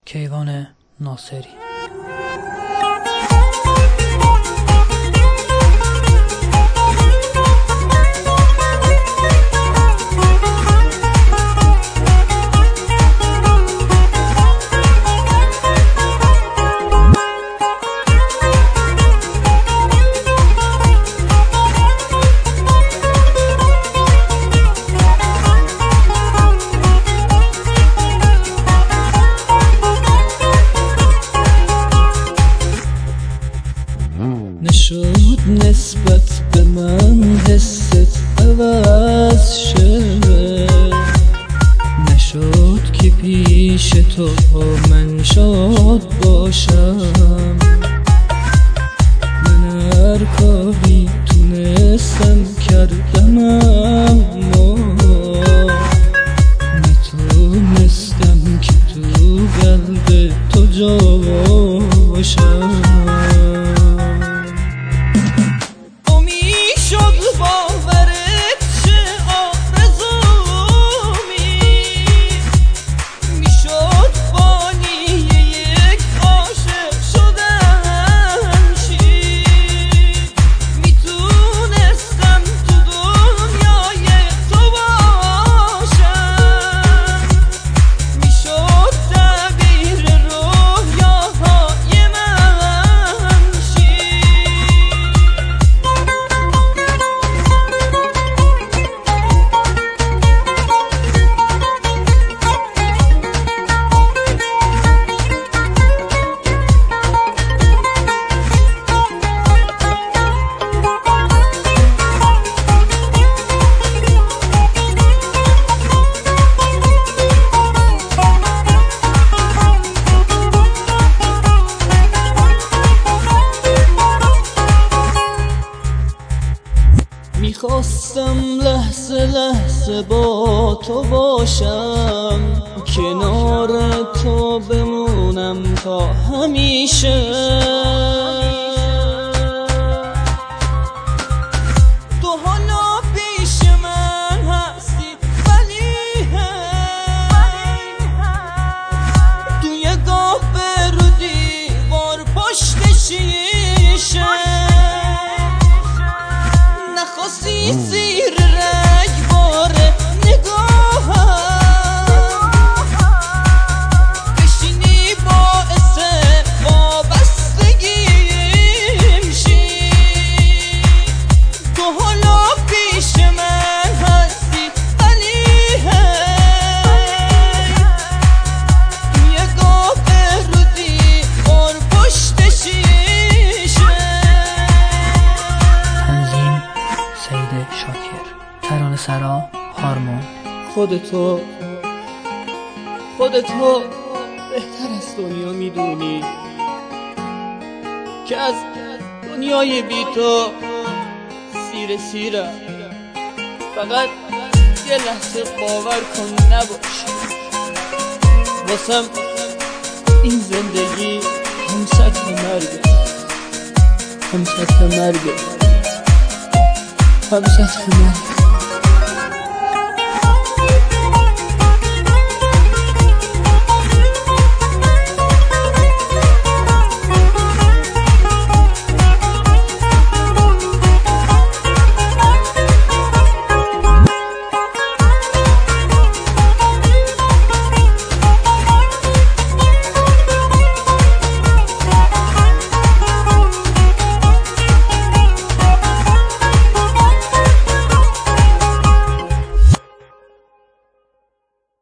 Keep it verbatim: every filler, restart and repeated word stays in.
کیوان ناصری. نشد نسبت به من حست عوض شه، نشد که پیش تو من شاد باشم. من هر کاری تونستم کردم اما نتونستم که تو قلب تو جا باشم. میخواستم لحظه لحظه با تو باشم، کنار تو بمونم تا همیشه. تو حالا پیش من هستی ولی توی گاه برو دیوار پشت شیشه. نخواستی زیر رگبار نگاهم بشینی باعث وابستگیم شی. تو حالا پیش من هستی ولی توی گاه رو دیوار پشت شیشه. سید شاکر، ترانه سرا، هارمون. خودتو خودتو بهتر از دنیا میدونی که از دنیای بی تو سیر سیرم. فقط یه لحظه باور کن نباشی، واسم این زندگی هم سطح مرگه، هم سطح مرگه، هم سطح مرگه.